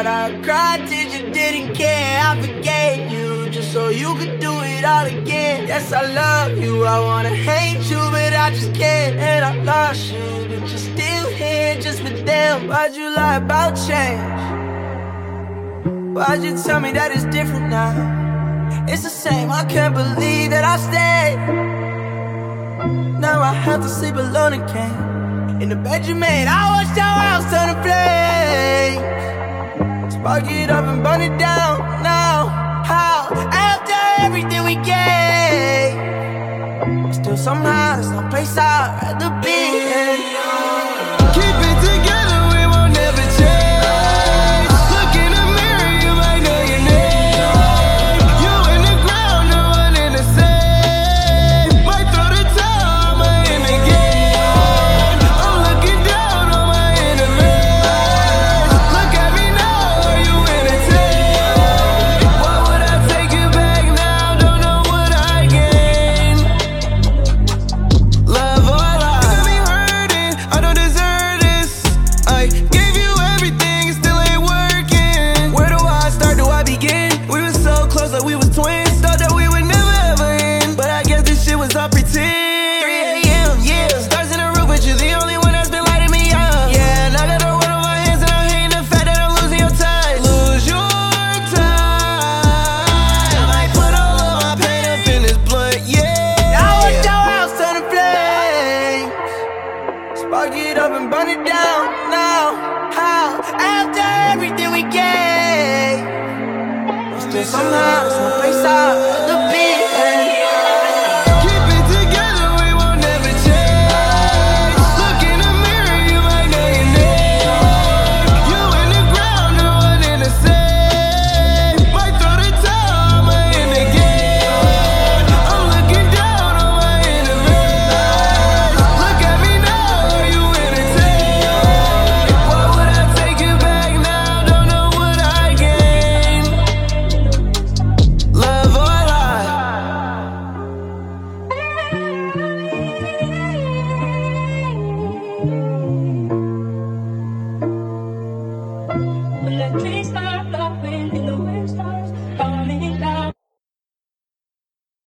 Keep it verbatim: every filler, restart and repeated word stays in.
thought I'd cry till you didn't care. I forgave you just so you could do it all again. Yes, I love you, I wanna hate you, but I just can't. And I lost you, but you're still here just with them. Why'd you lie about change? Why'd you tell me that it's different now? It's the same, I can't believe that I stayed. Now I have to sleep alone again. In the bed you made, I watched our house turn to flames. Spark it up and burn it down. Now, how? After everything we gave, still somehow there's no place I'd rather be. Keep it together, we won't never change. Look in the mirror, you might know your name. You in the ground, no one in the same. Might throw the towel, might in the game. I'm looking down on my enemies. Look at me now, are you entertained? Why would I take you back now? Don't know what I gained. Love or lie, got me hurting, I don't deserve this. I gave you everything, it still ain't working. Where do I start, do I begin? We were so close like we was twins. Thought that we would never ever end, but I guess this shit was all pretend. three A M, yeah, stars in the roof, but you're the only one that's been lighting me up. Yeah, and I got a word on my hands, and I'm hating the fact that I'm losing your touch. Lose your time. I might put all of my pain up in this blood, yeah. I watched your house turn to flames. Spark it up and burn it down. Now, how? After everything we gave, still somehow it's not